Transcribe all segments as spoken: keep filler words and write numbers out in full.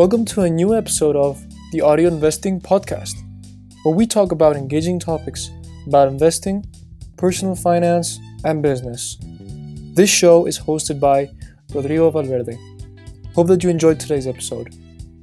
Welcome to a new episode of the Audio Investing Podcast, where we talk about engaging topics about investing, personal finance, and business. This show is hosted by Rodrigo Valverde. Hope that you enjoyed today's episode.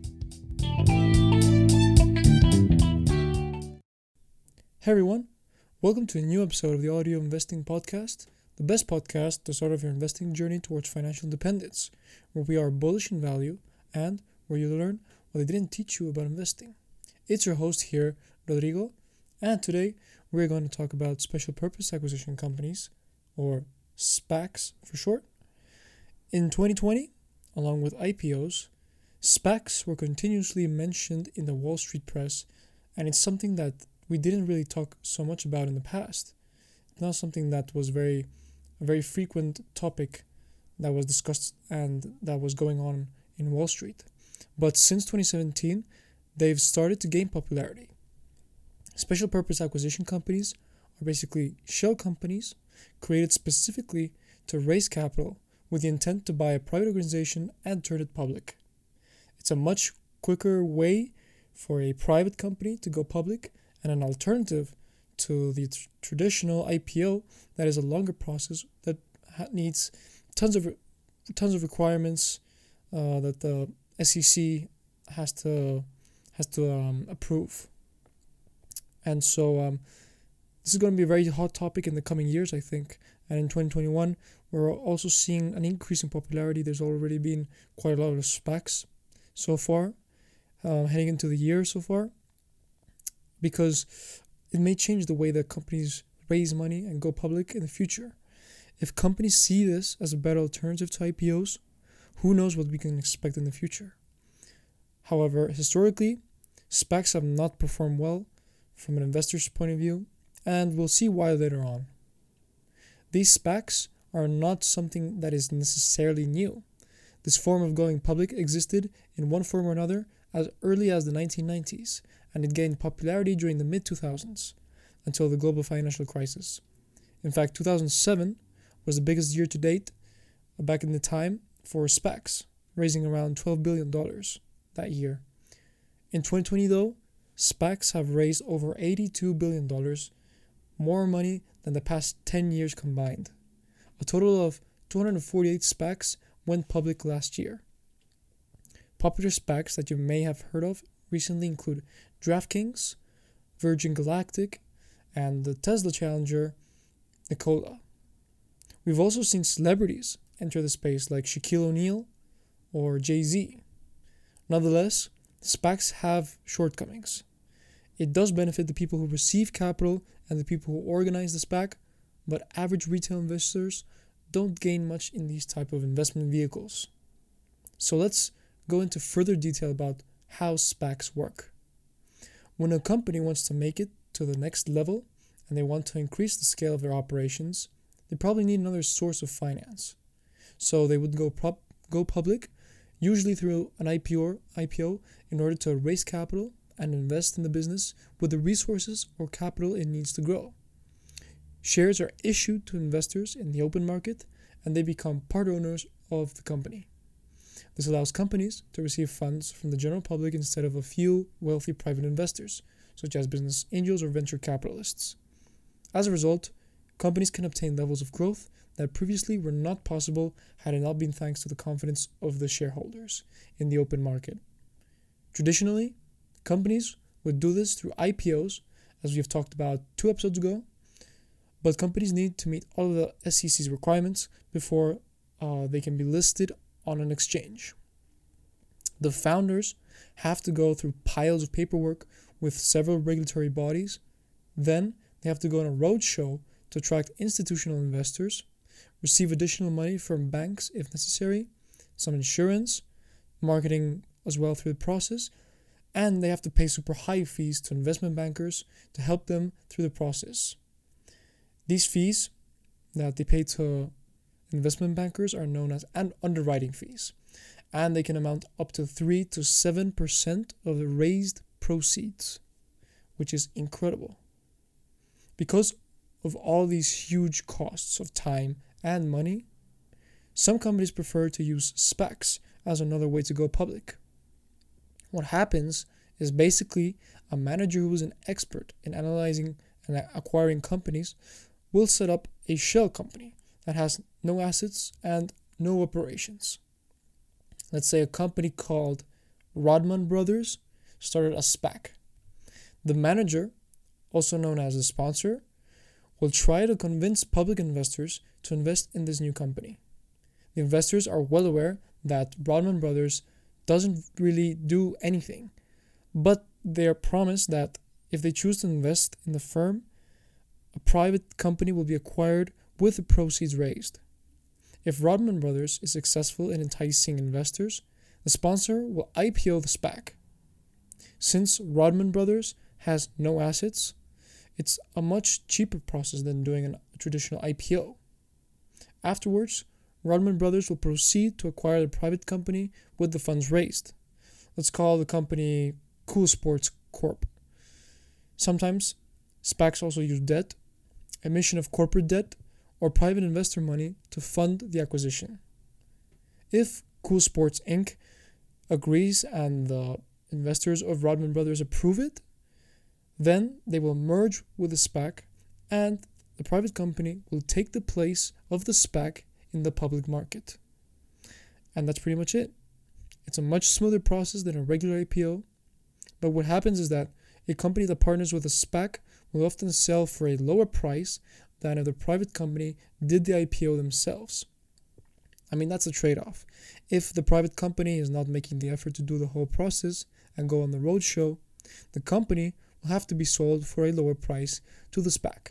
Hey everyone, welcome to a new episode of the Audio Investing Podcast, the best podcast to start off your investing journey towards financial independence, where we are bullish in value and where you learn what they didn't teach you about investing. It's your host here, Rodrigo, and today we're going to talk about special purpose acquisition companies, or SPACs for short. In twenty twenty, along with I P Os, SPACs were continuously mentioned in the Wall Street press, and it's something that we didn't really talk so much about in the past. It's not something that was very, a very frequent topic that was discussed and that was going on in Wall Street. But since twenty seventeen, they've started to gain popularity. Special purpose acquisition companies are basically shell companies created specifically to raise capital with the intent to buy a private organization and turn it public. It's a much quicker way for a private company to go public and an alternative to the tr- traditional I P O that is a longer process that ha- needs tons of re- tons of requirements uh, that the S E C has to has to um, approve. And so um, this is going to be a very hot topic in the coming years, I think. And in twenty twenty-one, we're also seeing an increase in popularity. There's already been quite a lot of SPACs so far, uh, heading into the year so far, because it may change the way that companies raise money and go public in the future. If companies see this as a better alternative to I P Os, who knows what we can expect in the future. However, historically, SPACs have not performed well from an investor's point of view, and we'll see why later on. These SPACs are not something that is necessarily new. This form of going public existed in one form or another as early as the nineteen nineties, and it gained popularity during the mid two thousands until the global financial crisis. In fact, two thousand seven was the biggest year to date back in the time for SPACs, raising around twelve billion dollars that year. In twenty twenty though, SPACs have raised over eighty-two billion dollars, more money than the past ten years combined. A total of two hundred forty-eight SPACs went public last year. Popular SPACs that you may have heard of recently include DraftKings, Virgin Galactic, and the Tesla challenger, Nikola. We've also seen celebrities enter the space like Shaquille O'Neal or Jay-Z. Nonetheless, SPACs have shortcomings. It does benefit the people who receive capital and the people who organize the SPAC, but average retail investors don't gain much in these type of investment vehicles. So let's go into further detail about how SPACs work. When a company wants to make it to the next level and they want to increase the scale of their operations, they probably need another source of finance. So they would go prop, go public, usually through an I P O, I P O in order to raise capital and invest in the business with the resources or capital it needs to grow. Shares are issued to investors in the open market and they become part owners of the company. This allows companies to receive funds from the general public instead of a few wealthy private investors, such as business angels or venture capitalists. As a result, companies can obtain levels of growth that previously were not possible had it not been thanks to the confidence of the shareholders in the open market. Traditionally, companies would do this through I P Os, as we have talked about two episodes ago, but companies need to meet all of the S E C's requirements before uh, they can be listed on an exchange. The founders have to go through piles of paperwork with several regulatory bodies. Then they have to go on a roadshow to attract institutional investors, receive additional money from banks if necessary, some insurance, marketing as well through the process, and they have to pay super high fees to investment bankers to help them through the process. These fees that they pay to investment bankers are known as an underwriting fees, and they can amount up to three to seven percent of the raised proceeds, which is incredible. Because of all these huge costs of time and money, some companies prefer to use SPACs as another way to go public. What happens is basically a manager who is an expert in analyzing and acquiring companies will set up a shell company that has no assets and no operations. Let's say a company called Rodman Brothers started a SPAC. The manager, also known as the sponsor, will try to convince public investors to invest in this new company. The investors are well aware that Rodman Brothers doesn't really do anything, but they are promised that if they choose to invest in the firm, a private company will be acquired with the proceeds raised. If Rodman Brothers is successful in enticing investors, the sponsor will I P O the SPAC. Since Rodman Brothers has no assets, it's a much cheaper process than doing a traditional I P O. Afterwards, Rodman Brothers will proceed to acquire the private company with the funds raised. Let's call the company Cool Sports Corp. Sometimes SPACs also use debt, emission of corporate debt, or private investor money to fund the acquisition. If Cool Sports Incorporated agrees and the investors of Rodman Brothers approve it, then they will merge with the SPAC and the private company will take the place of the SPAC in the public market. And that's pretty much it. It's a much smoother process than a regular I P O, but what happens is that a company that partners with a SPAC will often sell for a lower price than if the private company did the I P O themselves. I mean, that's a trade-off. If the private company is not making the effort to do the whole process and go on the roadshow, the company will have to be sold for a lower price to the SPAC.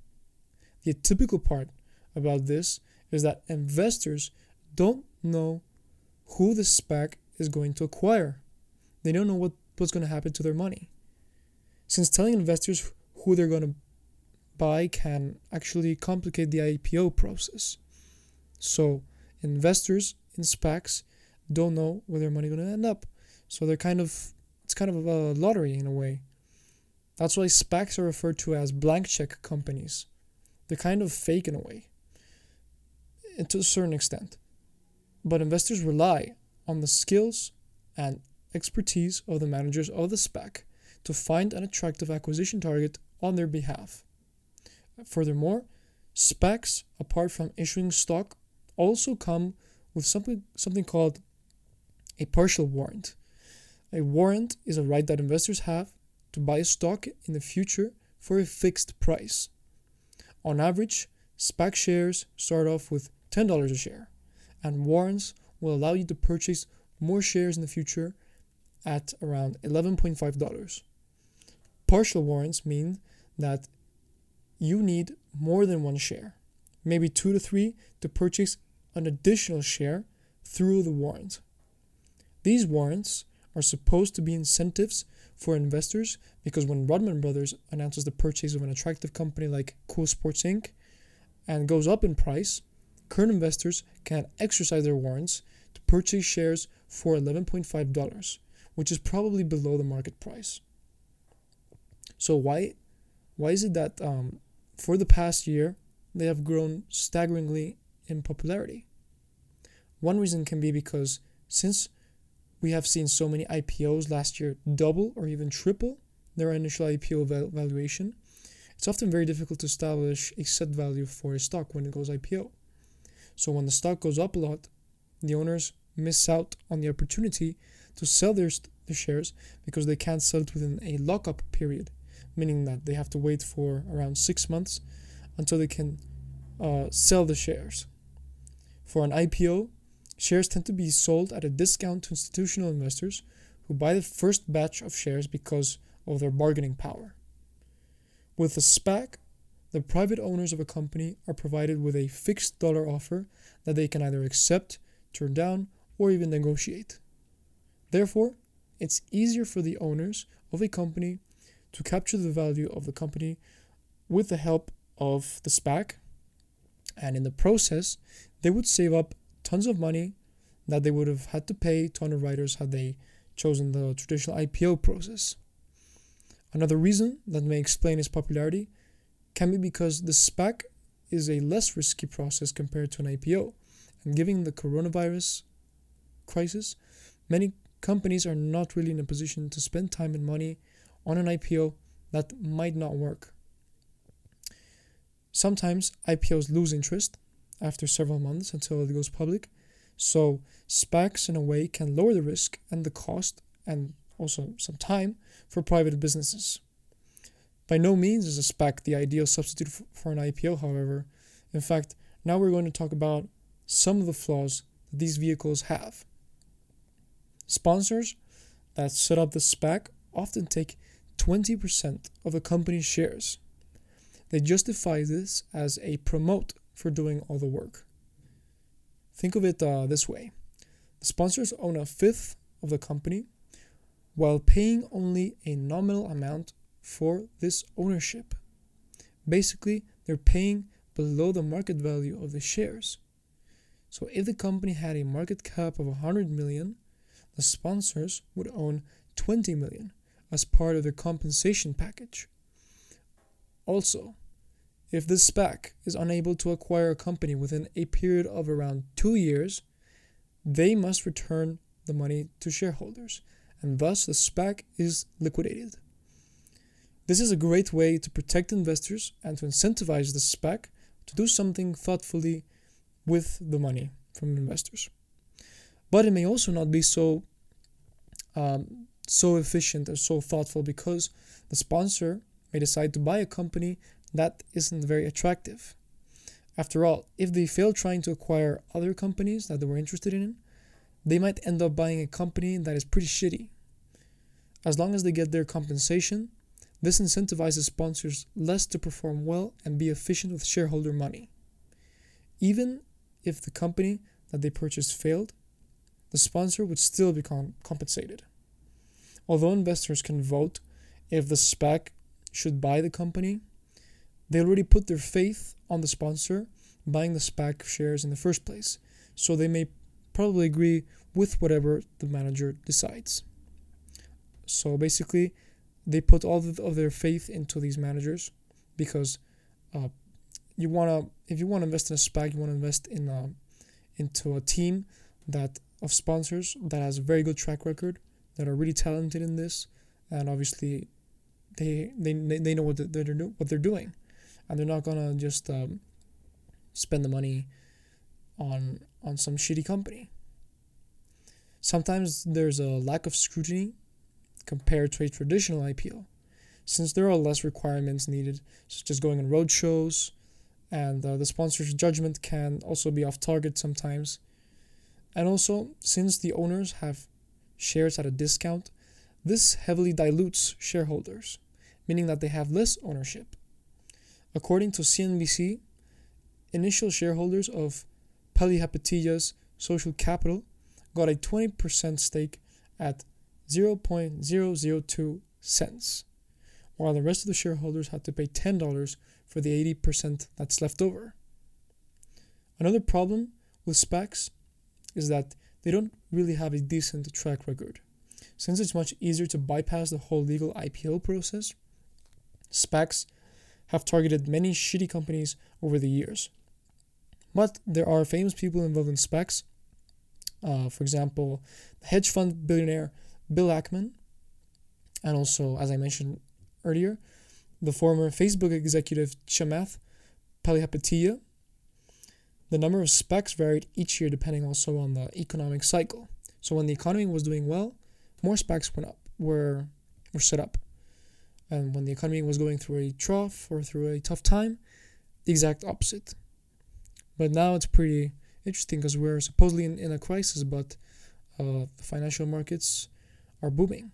The typical part about this is that investors don't know who the SPAC is going to acquire. They don't know what, what's going to happen to their money. Since telling investors who they're going to buy can actually complicate the I P O process. So investors in SPACs don't know where their money is going to end up. So they're kind of, it's kind of a lottery in a way. That's why SPACs are referred to as blank check companies. They're kind of fake in a way, and to a certain extent. But investors rely on the skills and expertise of the managers of the SPAC to find an attractive acquisition target on their behalf. Furthermore, SPACs, apart from issuing stock, also come with something something called a partial warrant. A warrant is a right that investors have to buy a stock in the future for a fixed price. On average, SPAC shares start off with ten dollars a share, and warrants will allow you to purchase more shares in the future at around eleven point five dollars. Partial warrants mean that you need more than one share, maybe two to three, to purchase an additional share through the warrant. These warrants are supposed to be incentives for investors because when Rodman Brothers announces the purchase of an attractive company like Cool Sports Incorporated and goes up in price, current investors can exercise their warrants to purchase shares for eleven point five dollars, which is probably below the market price. So why, why is it that um, for the past year, they have grown staggeringly in popularity? One reason can be because since we have seen so many I P Os last year double or even triple their initial I P O val- valuation, it's often very difficult to establish a set value for a stock when it goes I P O. So when the stock goes up a lot, the owners miss out on the opportunity to sell their, st- their shares because they can't sell it within a lockup period, meaning that they have to wait for around six months until they can uh, sell the shares. For an I P O, shares tend to be sold at a discount to institutional investors who buy the first batch of shares because of their bargaining power. With a SPAC, the private owners of a company are provided with a fixed dollar offer that they can either accept, turn down, or even negotiate. Therefore, it's easier for the owners of a company to capture the value of the company with the help of the SPAC, and in the process, they would save up tons of money that they would have had to pay to underwriters had they chosen the traditional I P O process. Another reason that may explain its popularity can be because the SPAC is a less risky process compared to an I P O, and given the coronavirus crisis, many companies are not really in a position to spend time and money on an I P O that might not work. Sometimes I P Os lose interest after several months until it goes public, so SPACs in a way can lower the risk and the cost and also some time for private businesses. By no means is a SPAC the ideal substitute for an I P O, however. In fact, now we're going to talk about some of the flaws that these vehicles have. Sponsors that set up the SPAC often take twenty percent of the company's shares. They justify this as a promote for doing all the work. Think of it uh, this way. The sponsors own a fifth of the company while paying only a nominal amount for this ownership. Basically, they're paying below the market value of the shares. So if the company had a market cap of one hundred million, the sponsors would own twenty million as part of their compensation package. Also, if the SPAC is unable to acquire a company within a period of around two years, they must return the money to shareholders, and thus the SPAC is liquidated. This is a great way to protect investors and to incentivize the SPAC to do something thoughtfully with the money from investors. But it may also not be so um, so efficient or so thoughtful, because the sponsor may decide to buy a company that isn't very attractive. After all, if they fail trying to acquire other companies that they were interested in, they might end up buying a company that is pretty shitty. As long as they get their compensation, this incentivizes sponsors less to perform well and be efficient with shareholder money. Even if the company that they purchased failed, the sponsor would still be com- compensated. Although investors can vote if the SPAC should buy the company, they already put their faith on the sponsor buying the SPAC shares in the first place, so they may probably agree with whatever the manager decides. So basically, they put all of their faith into these managers, because uh, you wanna, if you want to invest in a SPAC, you want to invest in a, into a team that of sponsors that has a very good track record, that are really talented in this, and obviously they they they know what they're what they're doing, and they're not gonna just um, spend the money on on some shitty company. Sometimes there's a lack of scrutiny compared to a traditional I P O, since there are less requirements needed, such as going on road shows, and uh, the sponsor's judgment can also be off target sometimes. And also, since the owners have shares at a discount, this heavily dilutes shareholders, meaning that they have less ownership. According to C N B C, initial shareholders of Palihapitiya's Social Capital got a twenty percent stake at zero point zero zero two cents, while the rest of the shareholders had to pay ten dollars for the eighty percent that's left over. Another problem with SPACs is that they don't really have a decent track record. Since it's much easier to bypass the whole legal I P O process, SPACs have targeted many shitty companies over the years. But there are famous people involved in SPACs. Uh, for example, the hedge fund billionaire Bill Ackman, and also, as I mentioned earlier, the former Facebook executive Chamath Palihapitiya. The number of SPACs varied each year depending also on the economic cycle. So when the economy was doing well, more SPACs went up, were were set up. And when the economy was going through a trough or through a tough time, the exact opposite. But now it's pretty interesting because we're supposedly in, in a crisis, but uh, the financial markets are booming.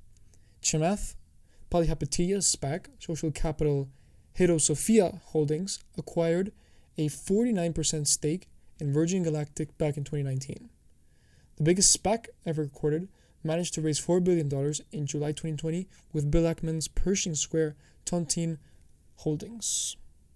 Chamath Palihapitiya's SPAC, Social Capital Hedosophia Holdings, acquired a forty-nine percent stake in Virgin Galactic back in twenty nineteen. The biggest SPAC ever recorded managed to raise four billion dollars in July twenty twenty with Bill Ackman's Pershing Square Tontine Holdings.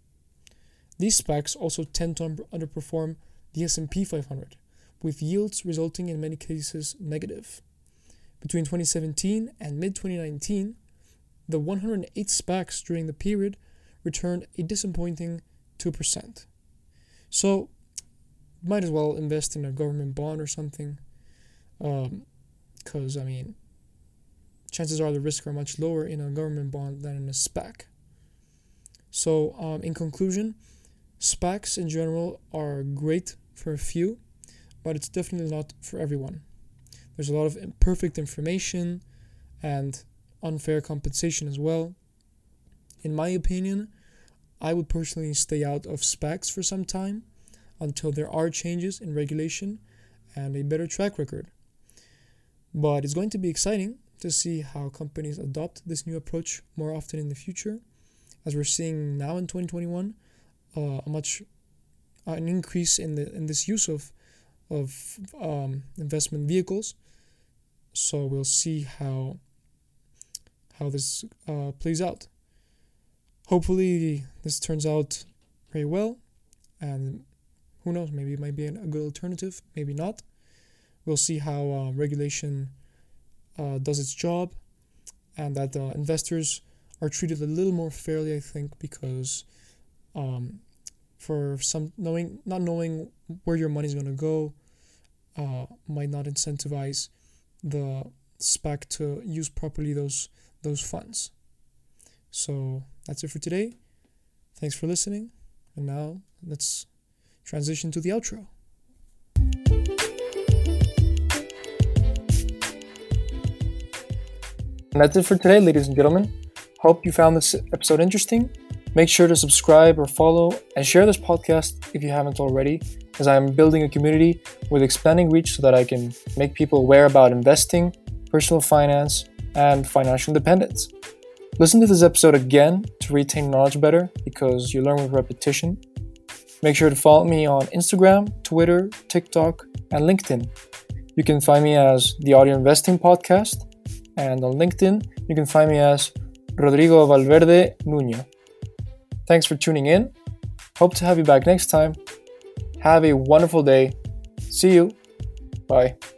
These SPACs also tend to underperform the S and P five hundred, with yields resulting in many cases negative. Between twenty seventeen and mid twenty nineteen, the one hundred eight SPACs during the period returned a disappointing two percent. So, might as well invest in a government bond or something. Um, because, I mean, chances are the risks are much lower in a government bond than in a SPAC. So, um, in conclusion, SPACs in general are great for a few, but it's definitely not for everyone. There's a lot of imperfect information and unfair compensation as well. In my opinion, I would personally stay out of SPACs for some time until there are changes in regulation and a better track record. But it's going to be exciting to see how companies adopt this new approach more often in the future, as we're seeing now in twenty twenty-one uh, a much uh, an increase in the in this use of of um, investment vehicles. So we'll see how how this uh, plays out. Hopefully this turns out very well, and who knows, maybe it might be a good alternative, maybe not. We'll see how uh, regulation uh, does its job, and that uh, investors are treated a little more fairly, I think, because um, for some knowing not knowing where your money is going to go uh, might not incentivize the SPAC to use properly those those funds. So that's it for today. Thanks for listening, and now let's transition to the outro. And that's it for today, ladies and gentlemen. Hope you found this episode interesting. Make sure to subscribe or follow and share this podcast if you haven't already, as I am building a community with expanding reach so that I can make people aware about investing, personal finance, and financial independence. Listen to this episode again to retain knowledge better, because you learn with repetition. Make sure to follow me on Instagram, Twitter, TikTok, and LinkedIn. You can find me as The Audio Investing Podcast, and on LinkedIn, you can find me as Rodrigo Valverde Nuño. Thanks for tuning in. Hope to have you back next time. Have a wonderful day. See you. Bye.